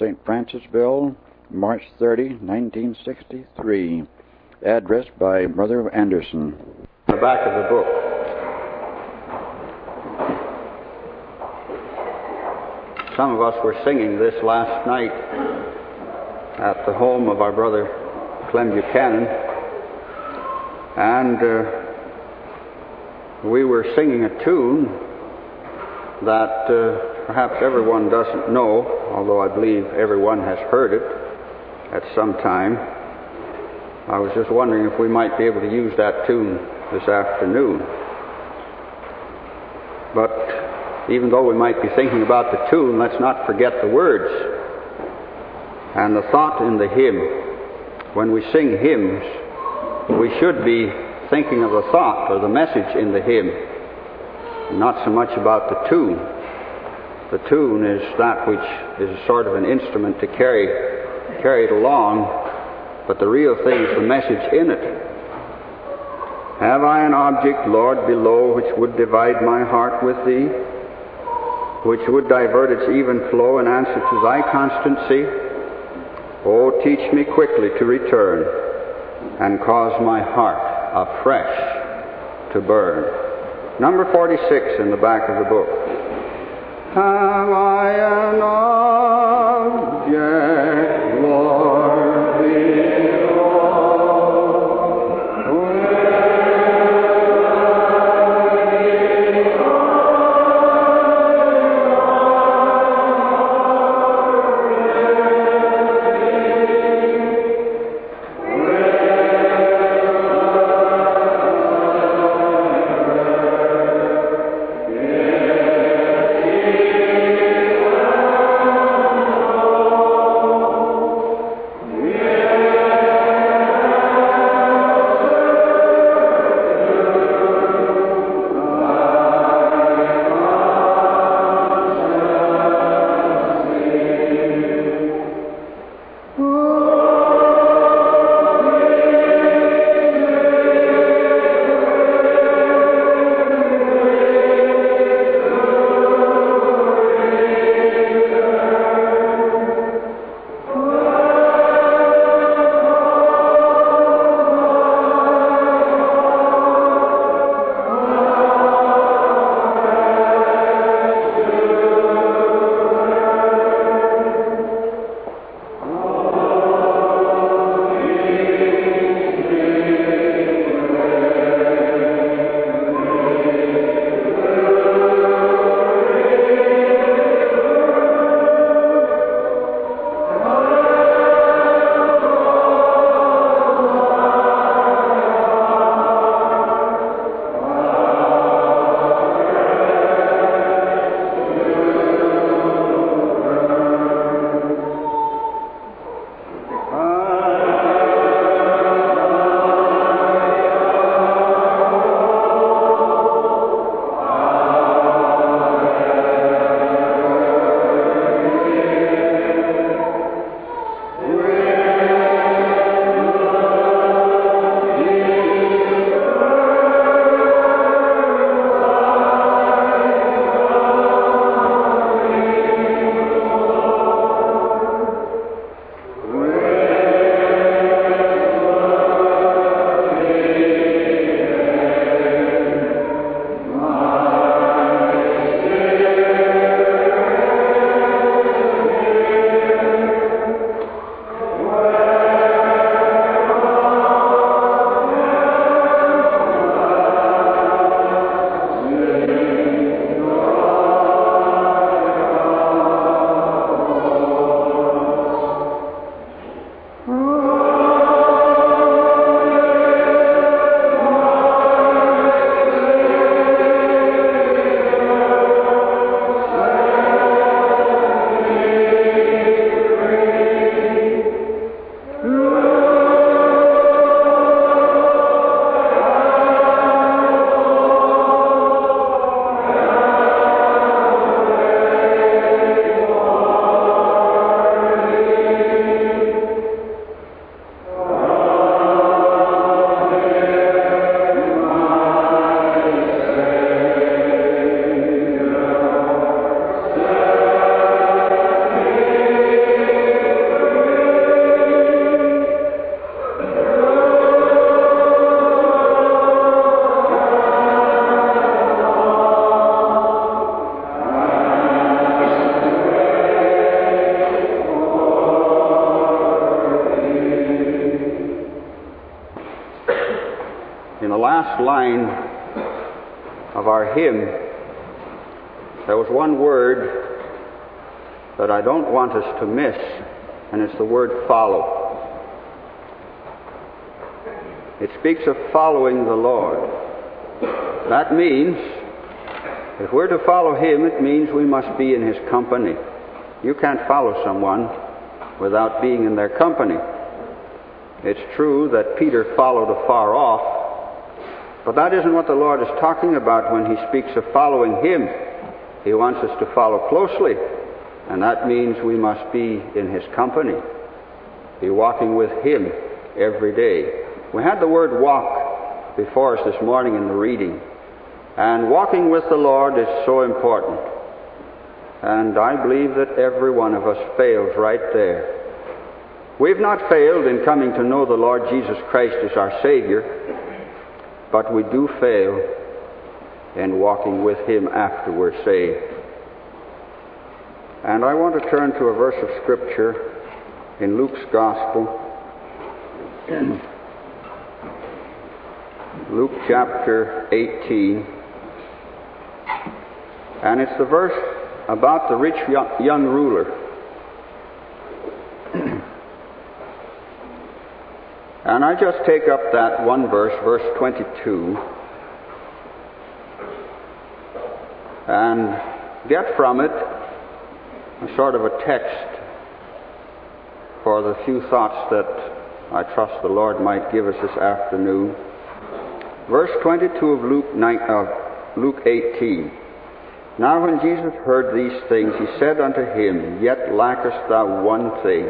St. Francisville, March 30, 1963. Addressed by Brother Anderson. The back of the book. Some of us were singing this last night at the home of our brother Clem Buchanan, and we were singing a tune that perhaps everyone doesn't know, although I believe everyone has heard it at some time. I was just wondering if we might be able to use that tune this afternoon. But even though we might be thinking about the tune, let's not forget the words and the thought in the hymn. When we sing hymns, we should be thinking of the thought or the message in the hymn, not so much about the tune. The tune is that which is a sort of an instrument to carry it along, but the real thing is the message in it. Have I an object, Lord, below, which would divide my heart with Thee, which would divert its even flow in answer to Thy constancy? Oh, teach me quickly to return, and cause my heart afresh to burn. Number 46 in the back of the book. Have I an object, Lord, below? last line of our hymn, there was one word that I don't want us to miss, and it's the word follow. It speaks of following the Lord. That means, if we're to follow Him, it means we must be in His company. You can't follow someone without being in their company. It's true that Peter followed afar off, but that isn't what the Lord is talking about when He speaks of following Him. He wants us to follow closely, and that means we must be in His company, be walking with Him every day. We had the word walk before us this morning in the reading, and walking with the Lord is so important. And I believe that every one of us fails right there. We've not failed in coming to know the Lord Jesus Christ as our Savior, but we do fail in walking with Him after we're saved. And I want to turn to a verse of Scripture in Luke's Gospel. Luke chapter 18. And it's the verse about the rich young ruler. And I just take up that one verse, verse 22, and get from it a sort of a text for the few thoughts that I trust the Lord might give us this afternoon. Verse 22 of Luke 18. Now when Jesus heard these things, He said unto him, Yet lackest thou one thing.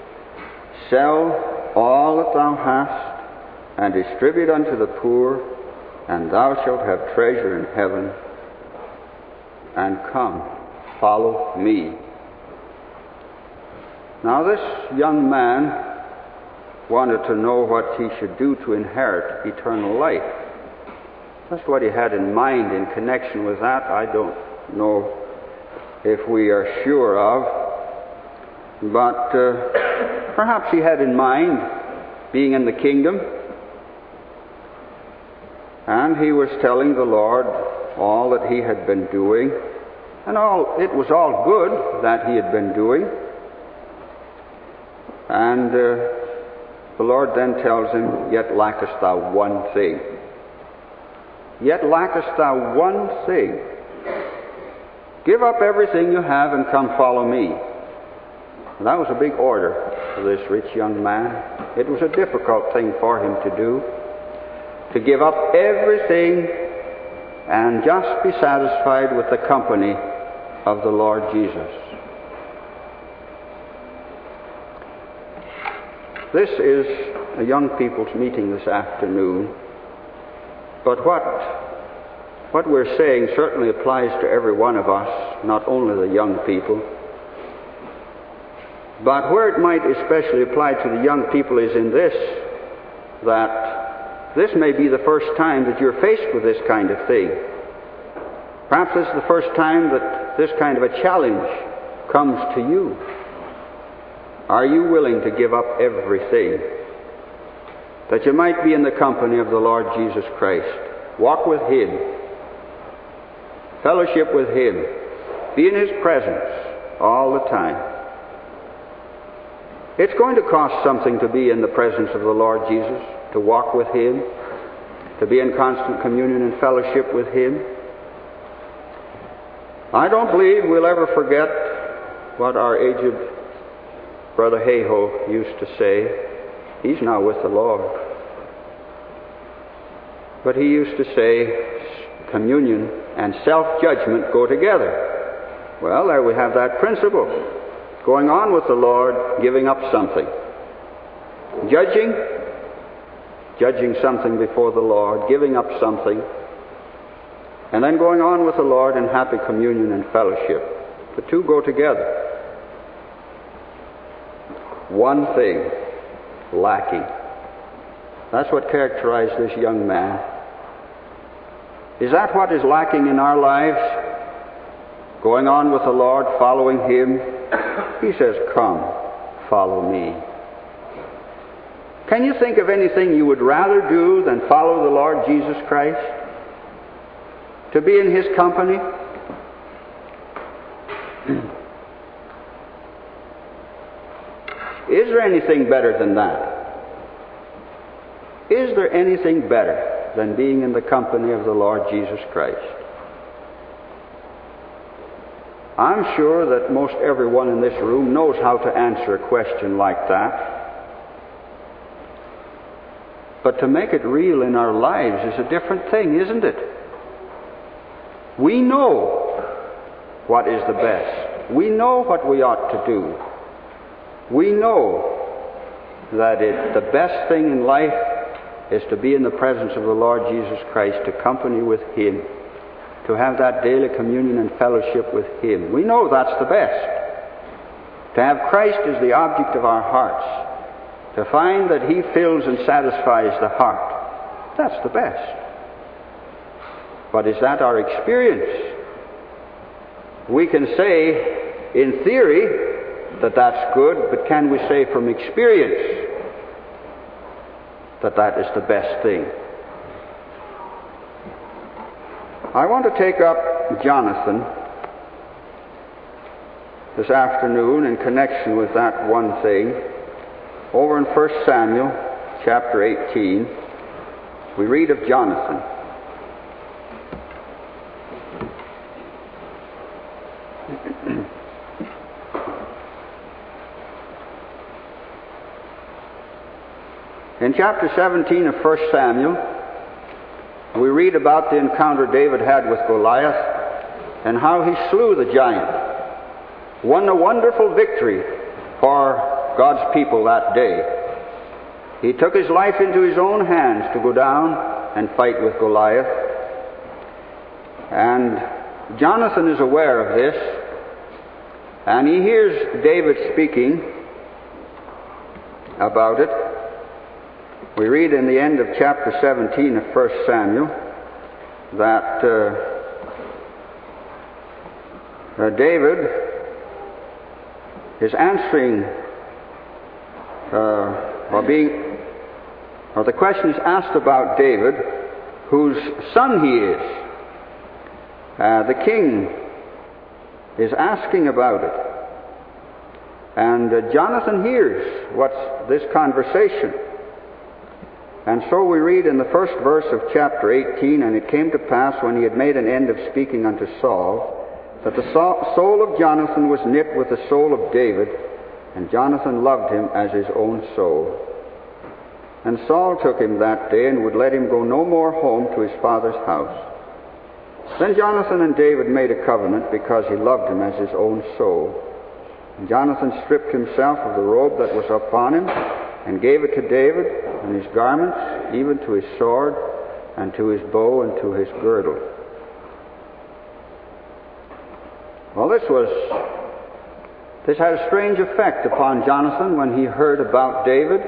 Sell all that thou hast, and distribute unto the poor, and thou shalt have treasure in heaven. And come, follow me. Now this young man wanted to know what he should do to inherit eternal life. Just what he had in mind in connection with that, I don't know if we are sure of, but perhaps he had in mind being in the kingdom, and he was telling the Lord all that he had been doing, and it was all good that he had been doing. And the Lord then tells him, Yet lackest thou one thing. Yet lackest thou one thing. Give up everything you have and come follow me. And that was a big order for this rich young man. It was a difficult thing for him to do, to give up everything and just be satisfied with the company of the Lord Jesus. This is a young people's meeting this afternoon, but what we're saying certainly applies to every one of us, not only the young people. But where it might especially apply to the young people is in this, that this may be the first time that you're faced with this kind of thing. Perhaps this is the first time that this kind of a challenge comes to you. Are you willing to give up everything that you might be in the company of the Lord Jesus Christ? Walk with Him, fellowship with Him, be in His presence all the time. It's going to cost something to be in the presence of the Lord Jesus, to walk with Him, to be in constant communion and fellowship with Him. I don't believe we'll ever forget what our aged Brother Hayhoe used to say. He's now with the Lord. But he used to say, communion and self-judgment go together. Well, there we have that principle. Going on with the Lord, giving up something. Judging something before the Lord, giving up something, and then going on with the Lord in happy communion and fellowship. The two go together. One thing lacking. That's what characterized this young man. Is that what is lacking in our lives? Going on with the Lord, following Him? He says, Come, follow me. Can you think of anything you would rather do than follow the Lord Jesus Christ? To be in His company? Is there anything better than that? Is there anything better than being in the company of the Lord Jesus Christ? I'm sure that most everyone in this room knows how to answer a question like that. But to make it real in our lives is a different thing, isn't it? We know what is the best. We know what we ought to do. We know that the best thing in life is to be in the presence of the Lord Jesus Christ, to company with Him, to have that daily communion and fellowship with Him. We know that's the best. To have Christ as the object of our hearts, to find that He fills and satisfies the heart, that's the best. But is that our experience? We can say, in theory, that that's good, but can we say from experience that that is the best thing? I want to take up Jonathan this afternoon in connection with that one thing. Over in 1 Samuel chapter 18, we read of Jonathan. In chapter 17 of 1 Samuel, we read about the encounter David had with Goliath and how he slew the giant, won a wonderful victory for God's people that day. He took his life into his own hands to go down and fight with Goliath. And Jonathan is aware of this, and he hears David speaking about it. We read in the end of chapter 17 of 1 Samuel that David is answering, the question is asked about David, whose son he is. The king is asking about it. And Jonathan hears what's this conversation. And so we read in the first verse of chapter 18, "And it came to pass, when he had made an end of speaking unto Saul, that the soul of Jonathan was knit with the soul of David, and Jonathan loved him as his own soul. And Saul took him that day, and would let him go no more home to his father's house. Then Jonathan and David made a covenant, because he loved him as his own soul. And Jonathan stripped himself of the robe that was upon him, and gave it to David, and his garments, even to his sword, and to his bow, and to his girdle." Well, this had a strange effect upon Jonathan when he heard about David.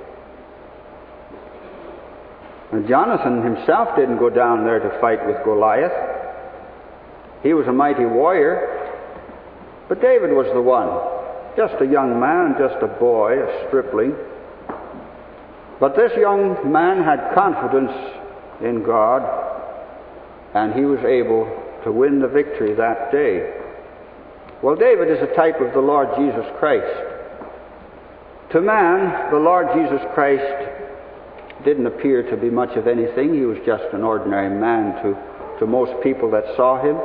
And Jonathan himself didn't go down there to fight with Goliath. He was a mighty warrior, but David was the one, just a young man, just a boy, a stripling. But this young man had confidence in God, and he was able to win the victory that day. Well, David is a type of the Lord Jesus Christ. To man, the Lord Jesus Christ didn't appear to be much of anything. He was just an ordinary man to most people that saw him.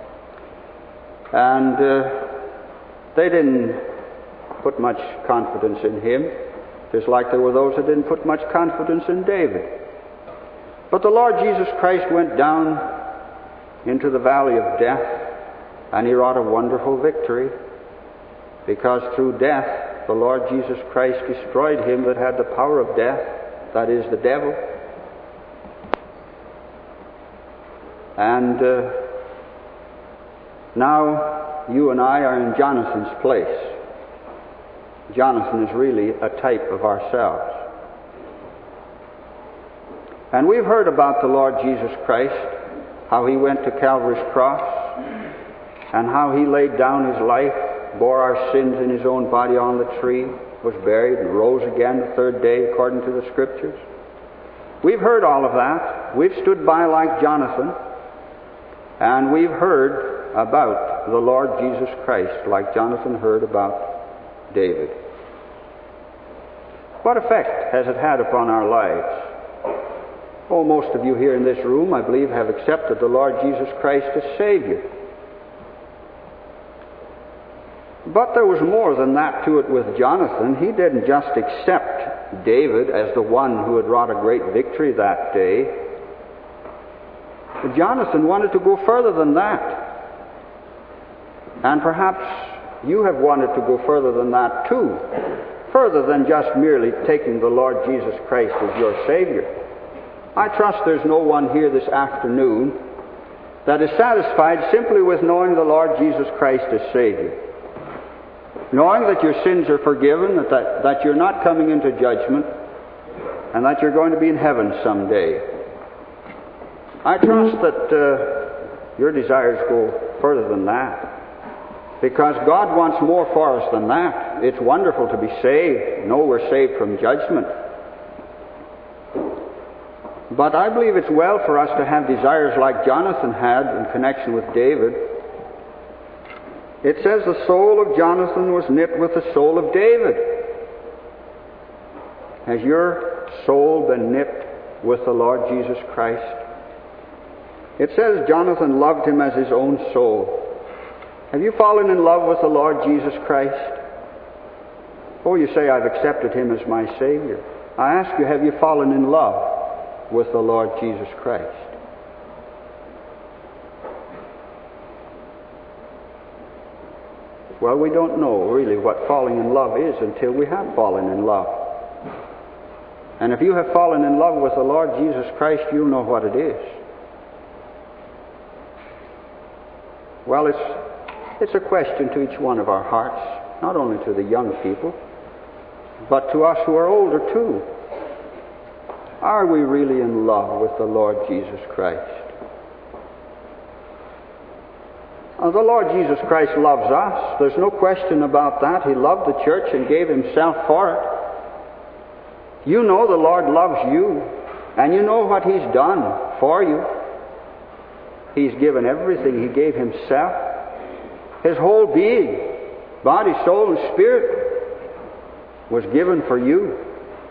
And they didn't put much confidence in him, just like there were those that didn't put much confidence in David. But the Lord Jesus Christ went down into the valley of death, and he wrought a wonderful victory, because through death the Lord Jesus Christ destroyed him that had the power of death, that is, the devil. And now you and I are in Jonathan's place. Jonathan is really a type of ourselves. And we've heard about the Lord Jesus Christ, how he went to Calvary's cross, and how he laid down his life, bore our sins in his own body on the tree, was buried, and rose again the third day according to the Scriptures. We've heard all of that. We've stood by like Jonathan, and we've heard about the Lord Jesus Christ like Jonathan heard about David. What effect has it had upon our lives? Oh, most of you here in this room, I believe, have accepted the Lord Jesus Christ as Savior. But there was more than that to it with Jonathan. He didn't just accept David as the one who had wrought a great victory that day. Jonathan wanted to go further than that. And perhaps you have wanted to go further than that too. Further than just merely taking the Lord Jesus Christ as your Savior. I trust there's no one here this afternoon that is satisfied simply with knowing the Lord Jesus Christ as Savior. Knowing that your sins are forgiven, that you're not coming into judgment, and that you're going to be in heaven someday. I trust that your desires go further than that. Because God wants more for us than that. It's wonderful to be saved. No, we're saved from judgment. But I believe it's well for us to have desires like Jonathan had in connection with David. It says the soul of Jonathan was knit with the soul of David. Has your soul been knit with the Lord Jesus Christ? It says Jonathan loved him as his own soul. Have you fallen in love with the Lord Jesus Christ? Oh, you say, I've accepted him as my Savior. I ask you, have you fallen in love with the Lord Jesus Christ? Well, we don't know really what falling in love is until we have fallen in love. And if you have fallen in love with the Lord Jesus Christ, you'll know what it is. Well, it's a question to each one of our hearts, not only to the young people, but to us who are older too. Are we really in love with the Lord Jesus Christ? The Lord Jesus Christ loves us. There's no question about that. He loved the church and gave himself for it. You know the Lord loves you, and you know what he's done for you. He's given everything. He gave himself. His whole being, body, soul, and spirit, was given for you.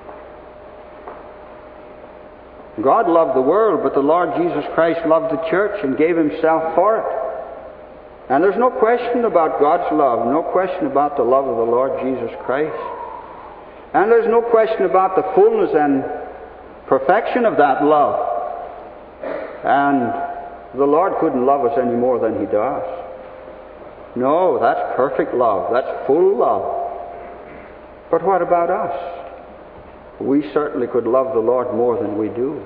God loved the world, but the Lord Jesus Christ loved the church and gave himself for it. And there's no question about God's love, no question about the love of the Lord Jesus Christ. And there's no question about the fullness and perfection of that love. And the Lord couldn't love us any more than he does. No, that's perfect love. That's full love. But what about us? We certainly could love the Lord more than we do.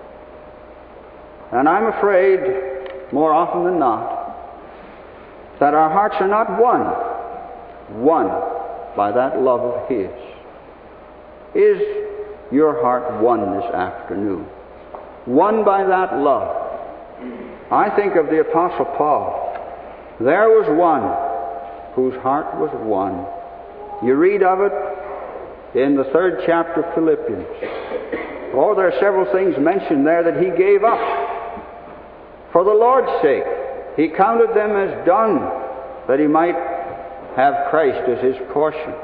And I'm afraid, more often than not, that our hearts are not won by that love of his. Is your heart won this afternoon? Won by that love? I think of the Apostle Paul. There was one whose heart was won. You read of it in the 3rd chapter of Philippians. Oh, there are several things mentioned there that he gave up for the Lord's sake. He counted them as dung, that he might have Christ as his portion.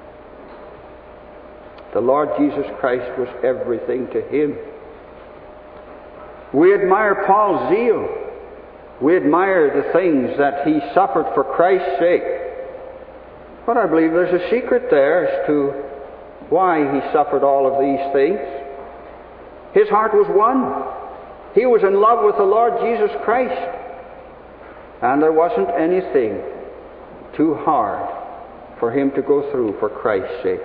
The Lord Jesus Christ was everything to him. We admire Paul's zeal. We admire the things that he suffered for Christ's sake. But I believe there's a secret there as to why he suffered all of these things. His heart was won. He was in love with the Lord Jesus Christ. And there wasn't anything too hard for him to go through for Christ's sake.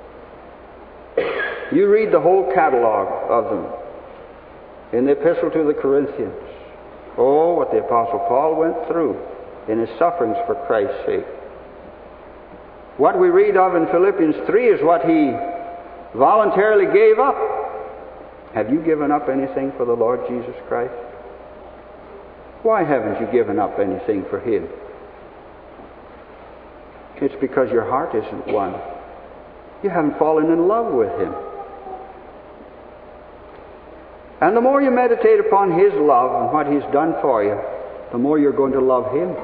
You read the whole catalog of them in the Epistle to the Corinthians. Oh, what the Apostle Paul went through in his sufferings for Christ's sake. What we read of in Philippians 3 is what he voluntarily gave up. Have you given up anything for the Lord Jesus Christ? Why haven't you given up anything for him? It's because your heart isn't won. You haven't fallen in love with Him. And the more you meditate upon His love and what He's done for you, the more you're going to love Him.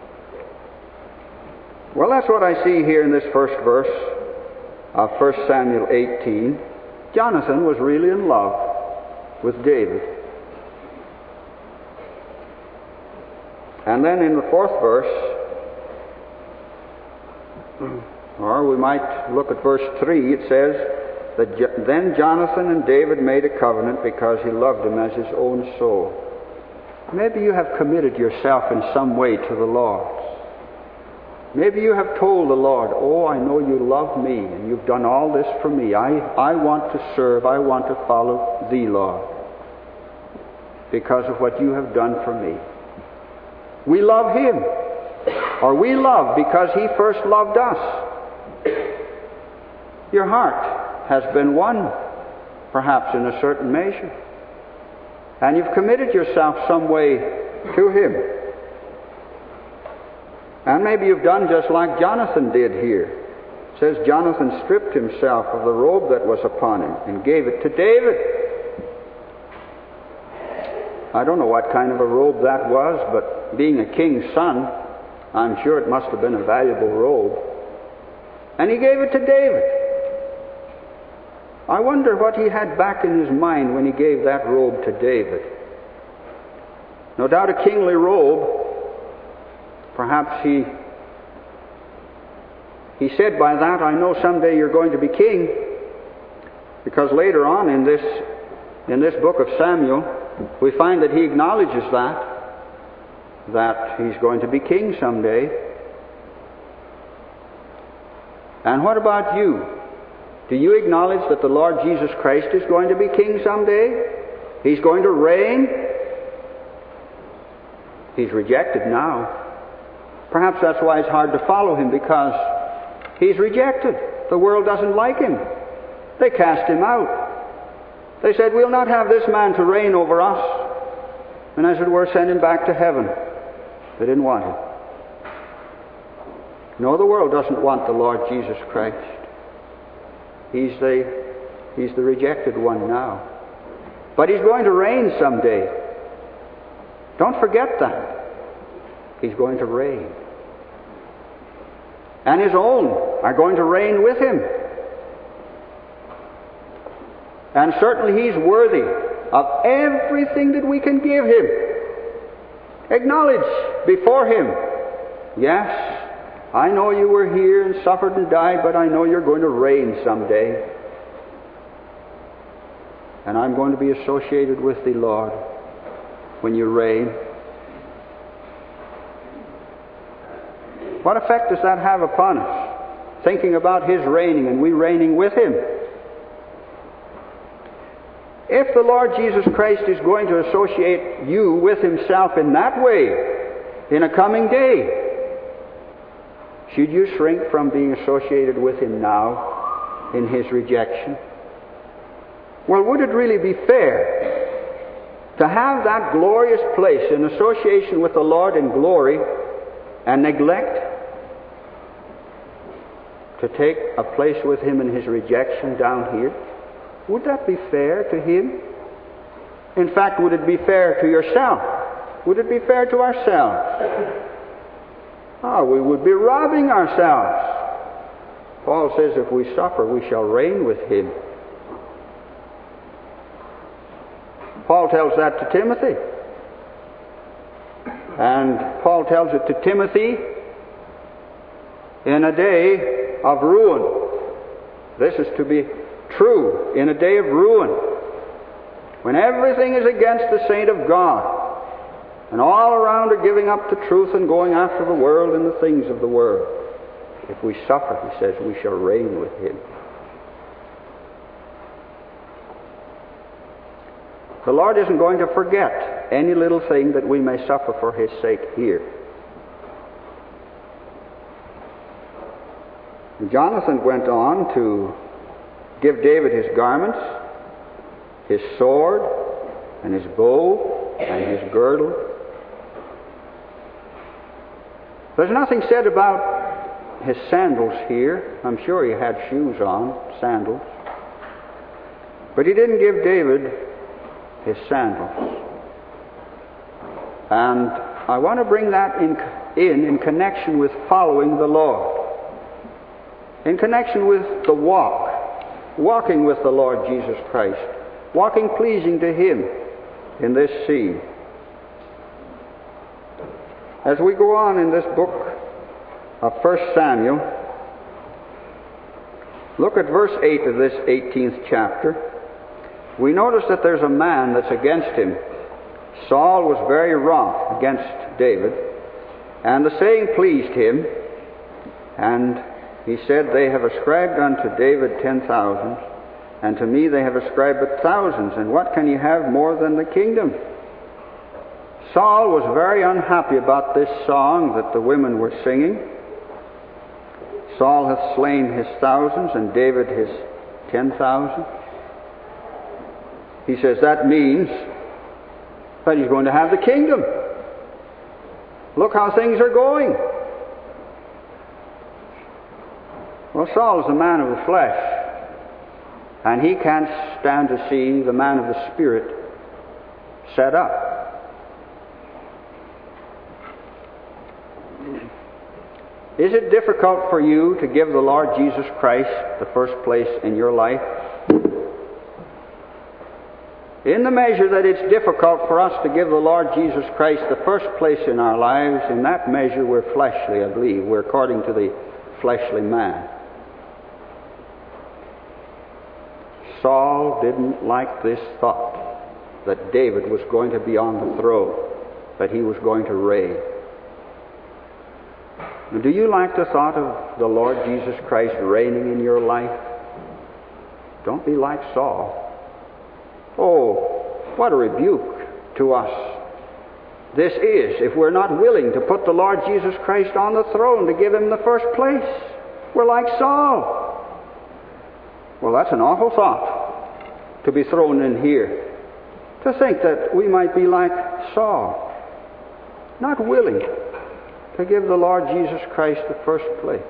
Well, that's what I see here in this first verse of 1 Samuel 18. Jonathan was really in love with David. And then in the fourth verse, or we might look at verse 3, it says that then Jonathan and David made a covenant because he loved him as his own soul. Maybe you have committed yourself in some way to the Lord. Maybe you have told the Lord, oh, I know you love me and you've done all this for me. I want to serve, I want to follow thee, Lord, because of what you have done for me. We love Him, or we love because He first loved us. Your heart has been won, perhaps in a certain measure, and you've committed yourself some way to Him. And maybe you've done just like Jonathan did here. It says Jonathan stripped himself of the robe that was upon him and gave it to David. I don't know what kind of a robe that was, but being a king's son, I'm sure it must have been a valuable robe. And he gave it to David. I wonder what he had back in his mind when he gave that robe to David. No doubt a kingly robe. Perhaps he said by that, I know someday you're going to be king. Because later on in this book of Samuel, we find that he acknowledges that he's going to be king someday. And what about you? Do you acknowledge that the Lord Jesus Christ is going to be king someday? He's going to reign? He's rejected now. Perhaps that's why it's hard to follow Him, because He's rejected. The world doesn't like Him. They cast Him out. They said, we'll not have this man to reign over us. And as it were, send Him back to heaven. They didn't want Him. No, the world doesn't want the Lord Jesus Christ. He's the rejected one now. But He's going to reign someday. Don't forget that. He's going to reign. And His own are going to reign with Him. And certainly He's worthy of everything that we can give Him. Acknowledge before Him, yes, I know you were here and suffered and died, but I know you're going to reign someday. And I'm going to be associated with Thee, Lord, when you reign. What effect does that have upon us? Thinking about His reigning and we reigning with Him. If the Lord Jesus Christ is going to associate you with Himself in that way in a coming day, should you shrink from being associated with Him now in His rejection? Well, would it really be fair to have that glorious place in association with the Lord in glory and neglect to take a place with Him in His rejection down here? Would that be fair to Him? In fact, would it be fair to yourself? Would it be fair to ourselves? We would be robbing ourselves. Paul says if we suffer, we shall reign with Him. Paul tells that to Timothy. And Paul tells it to Timothy in a day of ruin. This is to be true in a day of ruin, when everything is against the saint of God, and all around are giving up the truth and going after the world and the things of the world. If we suffer, he says, we shall reign with Him. The Lord isn't going to forget any little thing that we may suffer for His sake here. Jonathan went on to give David his garments, his sword, and his bow, and his girdle. There's nothing said about his sandals here. I'm sure he had shoes on, sandals. But he didn't give David his sandals. And I want to bring that in connection with following the Lord. In connection with the walking with the Lord Jesus Christ, walking pleasing to Him in this scene. As we go on in this book of 1 Samuel, look at verse 8 of this 18th chapter. We notice that there's a man that's against him. Saul was very wroth against David, and the saying pleased him, and he said, "They have ascribed unto David 10,000, and to me they have ascribed but thousands, and what can you have more than the kingdom?" Saul was very unhappy about this song that the women were singing. Saul hath slain his thousands, and David his 10,000. He says that means that he's going to have the kingdom. Look how things are going. Well, Saul is a man of the flesh, and he can't stand to see the man of the Spirit set up. Is it difficult for you to give the Lord Jesus Christ the first place in your life? In the measure that it's difficult for us to give the Lord Jesus Christ the first place in our lives, in that measure we're fleshly, I believe. We're according to the fleshly man. Saul didn't like this thought that David was going to be on the throne, that he was going to reign. Now, do you like the thought of the Lord Jesus Christ reigning in your life? Don't be like Saul. Oh, what a rebuke to us this is if we're not willing to put the Lord Jesus Christ on the throne, to give Him the first place. We're like Saul. Well, that's an awful thought to be thrown in here. To think that we might be like Saul, not willing to give the Lord Jesus Christ the first place.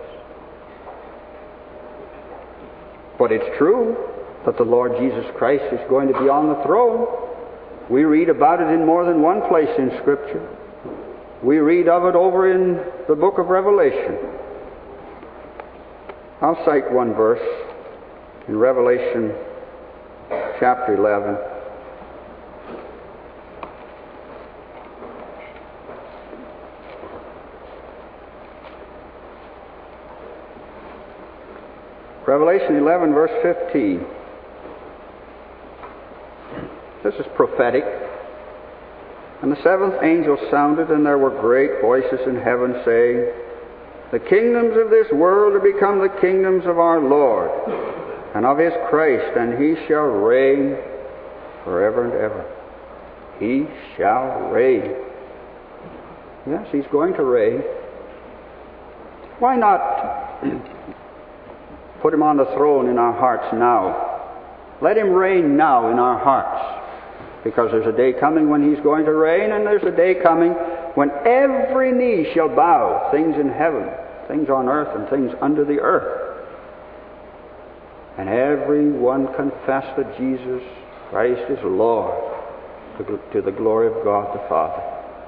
But it's true that the Lord Jesus Christ is going to be on the throne. We read about it in more than one place in Scripture. We read of it over in the book of Revelation. I'll cite one verse in Revelation chapter 11. Revelation 11, verse 15. This is prophetic. And the seventh angel sounded, and there were great voices in heaven saying, "The kingdoms of this world are become the kingdoms of our Lord, and of His Christ, and He shall reign forever and ever." He shall reign. Yes, He's going to reign. Why not put Him on the throne in our hearts now? Let Him reign now in our hearts. Because there's a day coming when He's going to reign, and there's a day coming when every knee shall bow, things in heaven, things on earth, and things under the earth. And every one confess that Jesus Christ is Lord, to the glory of God the Father.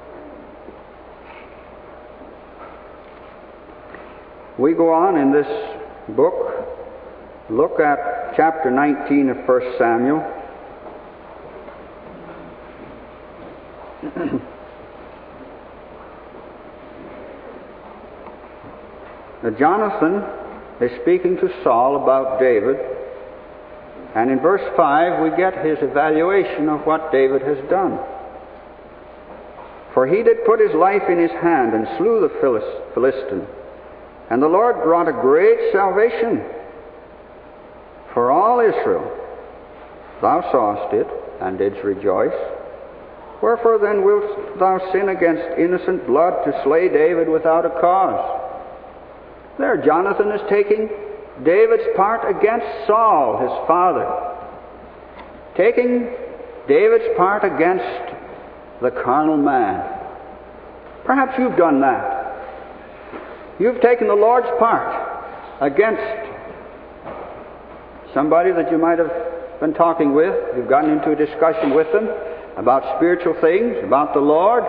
We go on in this book. Look at chapter 19 of 1 Samuel. Now, Jonathan is speaking to Saul about David, and in verse 5 we get his evaluation of what David has done. "For he did put his life in his hand and slew the Philistine, and the Lord brought a great salvation for all Israel. Thou sawest it, and didst rejoice. Wherefore then wilt thou sin against innocent blood to slay David without a cause?" There, Jonathan is taking David's part against Saul, his father. Taking David's part against the carnal man. Perhaps you've done that. You've taken the Lord's part against somebody that you might have been talking with. You've gotten into a discussion with them about spiritual things, about the Lord.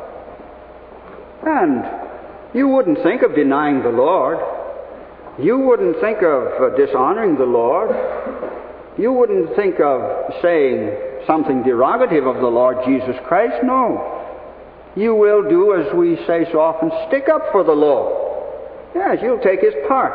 And you wouldn't think of denying the Lord. You wouldn't think of dishonoring the Lord. You wouldn't think of saying something derogative of the Lord Jesus Christ. No. You will do, as we say so often, stick up for the Lord. Yes, you'll take his part.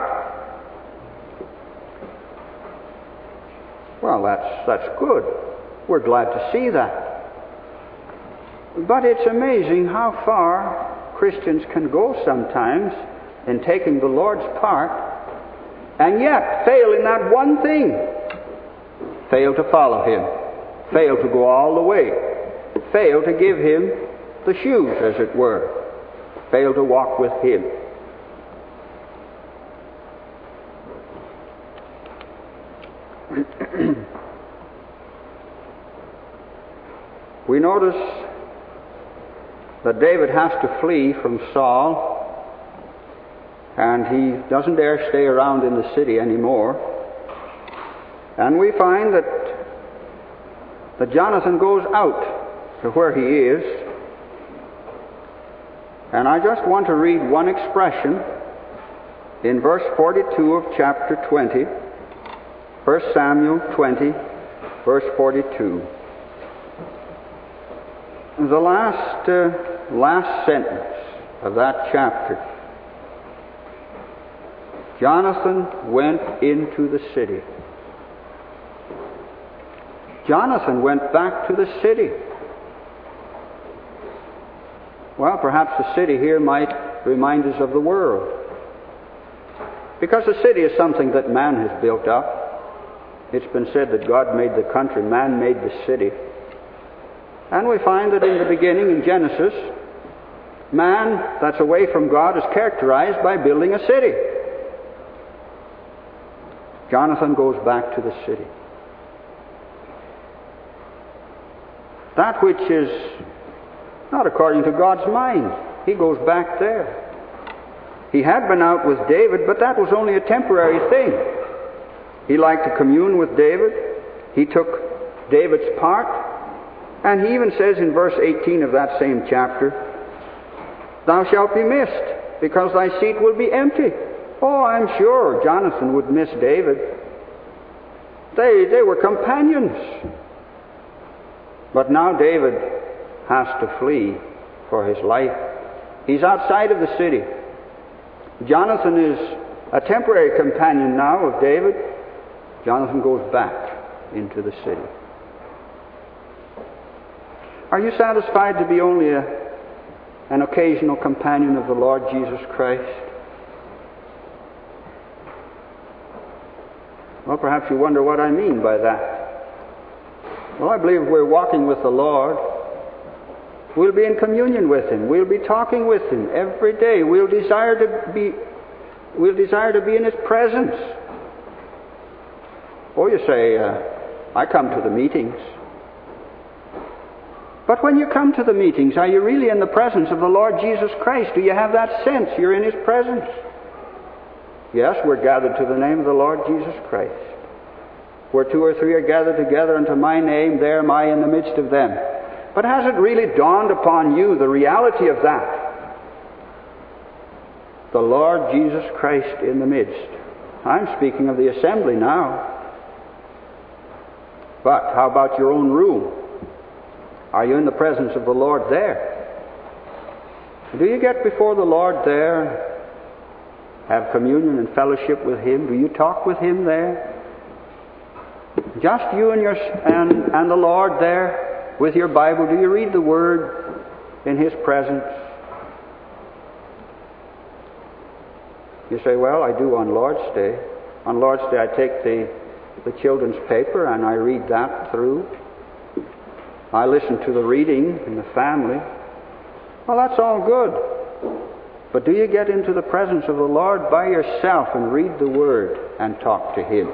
Well, that's good. We're glad to see that. But it's amazing how far Christians can go sometimes in taking the Lord's part and yet fail in that one thing. Fail to follow him. Fail to go all the way. Fail to give him the shoes, as it were. Fail to walk with him. We notice that David has to flee from Saul, and he doesn't dare stay around in the city anymore. And we find that Jonathan goes out to where he is. And I just want to read one expression in verse 42 of chapter 20, 1 Samuel 20, verse 42. The last sentence of that chapter. Jonathan went into the city. Jonathan went back to the city. Well, perhaps the city here might remind us of the world. Because the city is something that man has built up. It's been said that God made the country, man made the city. And we find that in the beginning, in Genesis, man that's away from God is characterized by building a city. Jonathan goes back to the city. That which is not according to God's mind, he goes back there. He had been out with David, but that was only a temporary thing. He liked to commune with David. He took David's part. And he even says in verse 18 of that same chapter, "Thou shalt be missed, because thy seat will be empty." Oh, I'm sure Jonathan would miss David. They were companions. But now David has to flee for his life. He's outside of the city. Jonathan is a temporary companion now of David. Jonathan goes back into the city. Are you satisfied to be only an occasional companion of the Lord Jesus Christ? Well, perhaps you wonder what I mean by that. Well, I believe if we're walking with the Lord, we'll be in communion with him. We'll be talking with him every day. We'll desire to be in his presence. Oh, you say, I come to the meetings. But when you come to the meetings, are you really in the presence of the Lord Jesus Christ? Do you have that sense you're in his presence? Yes, we're gathered to the name of the Lord Jesus Christ. Where two or three are gathered together unto my name, there am I in the midst of them. But has it really dawned upon you the reality of that? The Lord Jesus Christ in the midst. I'm speaking of the assembly now. But how about your own room? Are you in the presence of the Lord there? Do you get before the Lord there? Have communion and fellowship with him? Do you talk with him there? Just you and the Lord there with your Bible? Do you read the Word in his presence? You say, well, I do on Lord's Day. On Lord's Day I take the children's paper and I read that through. I listen to the reading in the family. Well, that's all good. But do you get into the presence of the Lord by yourself and read the Word and talk to him?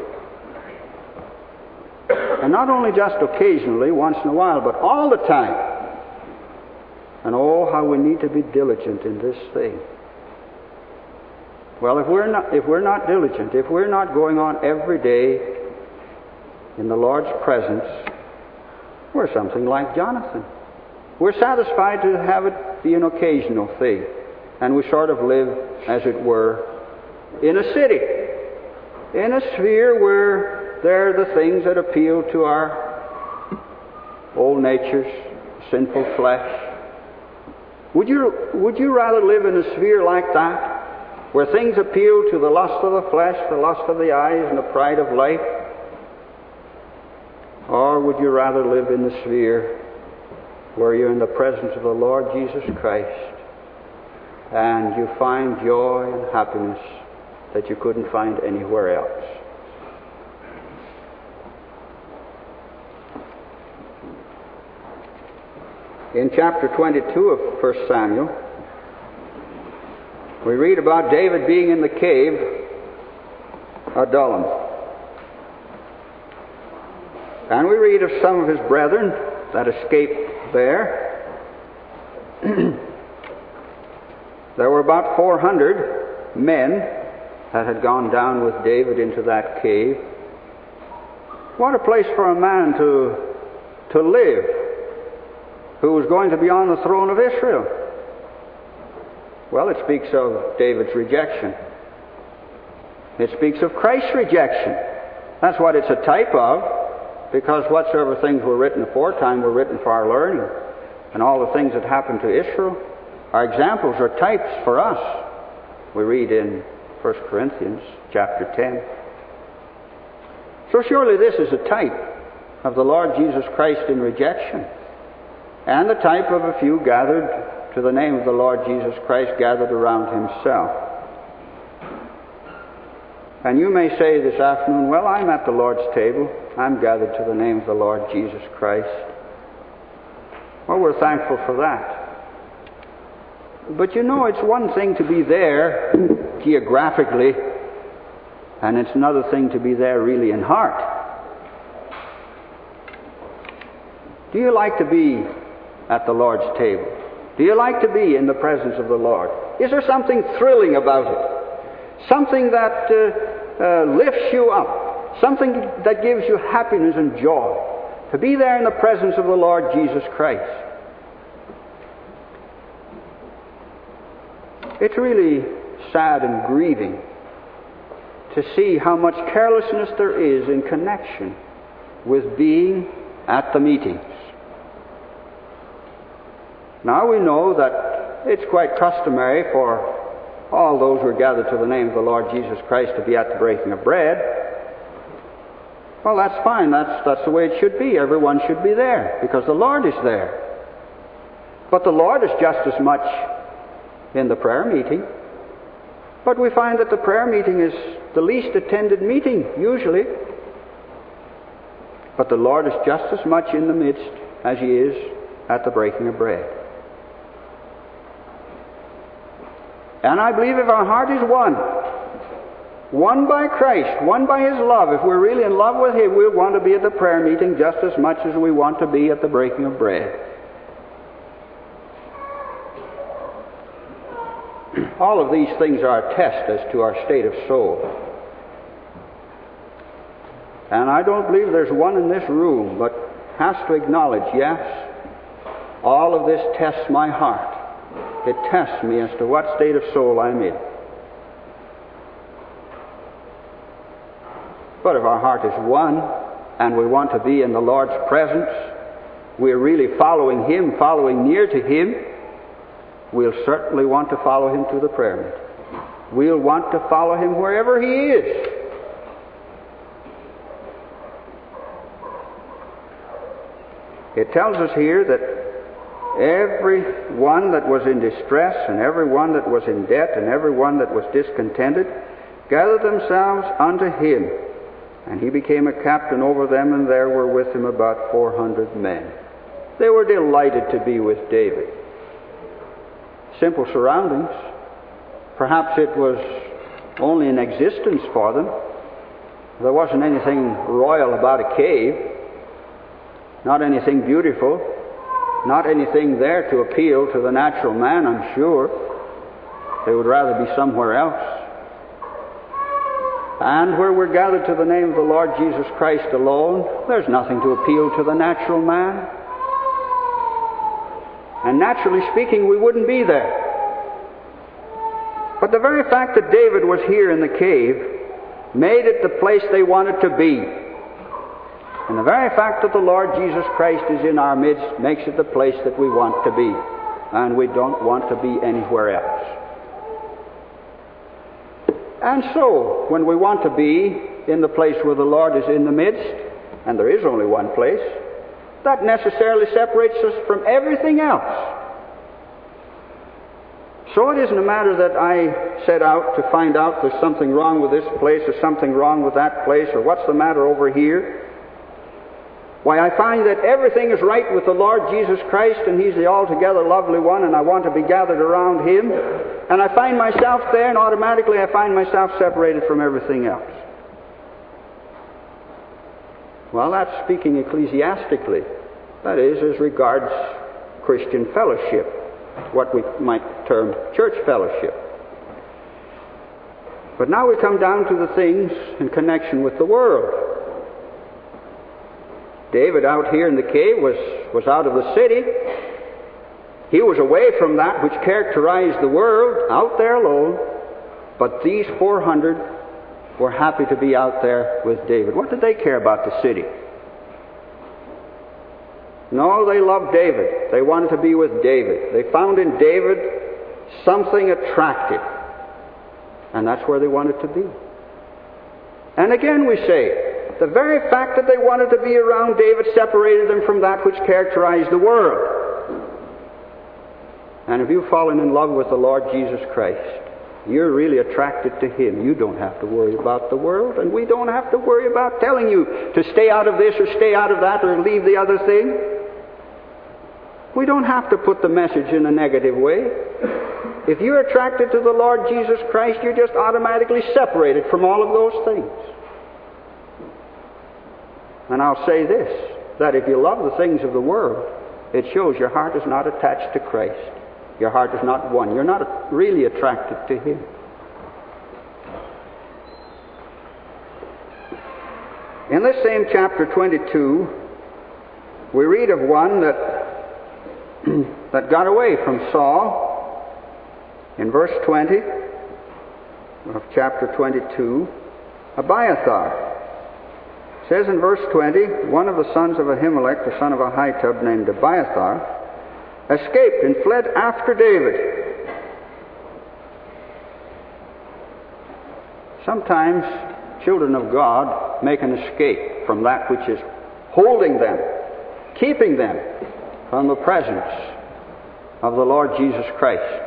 And not only just occasionally, once in a while, but all the time. And oh, how we need to be diligent in this thing. Well, if we're not diligent, if we're not going on every day in the Lord's presence, we're something like Jonathan. We're satisfied to have it be an occasional thing, and we sort of live, as it were, in a city, in a sphere where there are the things that appeal to our old natures, sinful flesh. Would you rather live in a sphere like that, where things appeal to the lust of the flesh, the lust of the eyes, and the pride of life? Or would you rather live in the sphere where you're in the presence of the Lord Jesus Christ and you find joy and happiness that you couldn't find anywhere else? In chapter 22 of 1 Samuel, we read about David being in the cave Adullam. And we read of some of his brethren that escaped there. There were about 400 men that had gone down with David into that cave. What a place for a man to live who was going to be on the throne of Israel. Well, it speaks of David's rejection. It speaks of Christ's rejection. That's what it's a type of, because whatsoever things were written aforetime were written for our learning. And all the things that happened to Israel are examples or types for us. We read in 1 Corinthians chapter 10. So surely this is a type of the Lord Jesus Christ in rejection, and the type of a few gathered to the name of the Lord Jesus Christ, gathered around himself. And you may say this afternoon, well, I'm at the Lord's table. I'm gathered to the name of the Lord Jesus Christ. Well, we're thankful for that. But you know, it's one thing to be there geographically, and it's another thing to be there really in heart. Do you like to be at the Lord's table? Do you like to be in the presence of the Lord? Is there something thrilling about it? Something that lifts you up? Something that gives you happiness and joy? To be there in the presence of the Lord Jesus Christ. It's really sad and grieving to see how much carelessness there is in connection with being at the meetings. Now we know that it's quite customary for all those who are gathered to the name of the Lord Jesus Christ to be at the breaking of bread. Well, that's fine. That's the way it should be. Everyone should be there because the Lord is there. But the Lord is just as much in the prayer meeting. But we find that the prayer meeting is the least attended meeting, usually. But the Lord is just as much in the midst as He is at the breaking of bread. And I believe if our heart is won by Christ, won by His love, if we're really in love with Him, we'll want to be at the prayer meeting just as much as we want to be at the breaking of bread. All of these things are a test as to our state of soul. And I don't believe there's one in this room but has to acknowledge, yes, all of this tests my heart. It tests me as to what state of soul I'm in. But if our heart is won and we want to be in the Lord's presence, we're really following Him, following near to Him, we'll certainly want to follow Him to the prayer meeting. We'll want to follow Him wherever He is. It tells us here that every one that was in distress, and every one that was in debt, and every one that was discontented, gathered themselves unto Him. And He became a captain over them, and there were with Him about 400 men. They were delighted to be with David. Simple surroundings. Perhaps it was only an existence for them. There wasn't anything royal about a cave. Not anything beautiful. Not anything there to appeal to the natural man, I'm sure. They would rather be somewhere else. And where we're gathered to the name of the Lord Jesus Christ alone, there's nothing to appeal to the natural man. And naturally speaking, we wouldn't be there. But the very fact that David was here in the cave made it the place they wanted to be. And the very fact that the Lord Jesus Christ is in our midst makes it the place that we want to be. And we don't want to be anywhere else. And so, when we want to be in the place where the Lord is in the midst, and there is only one place, that necessarily separates us from everything else. So it isn't a matter that I set out to find out there's something wrong with this place or something wrong with that place or what's the matter over here. Why, I find that everything is right with the Lord Jesus Christ and He's the altogether lovely one and I want to be gathered around Him. And I find myself there and automatically I find myself separated from everything else. Well, that's speaking ecclesiastically. That is, as regards Christian fellowship, what we might term church fellowship. But now we come down to the things in connection with the world. David out here in the cave was out of the city. He was away from that which characterized the world, out there alone. But these 400 were happy to be out there with David. What did they care about the city? No, they loved David. They wanted to be with David. They found in David something attractive. And that's where they wanted to be. And again we say, the very fact that they wanted to be around David separated them from that which characterized the world. And if you've fallen in love with the Lord Jesus Christ, you're really attracted to Him. You don't have to worry about the world, and we don't have to worry about telling you to stay out of this or stay out of that or leave the other thing. We don't have to put the message in a negative way. If you're attracted to the Lord Jesus Christ, you're just automatically separated from all of those things. And I'll say this, that if you love the things of the world, it shows your heart is not attached to Christ. Your heart is not one. You're not really attracted to Him. In this same chapter 22, we read of one that got away from Saul. In verse 20 of chapter 22, Abiathar. It says in verse 20, one of the sons of Ahimelech, the son of Ahitub, named Abiathar, escaped and fled after David. Sometimes children of God make an escape from that which is holding them, keeping them from the presence of the Lord Jesus Christ.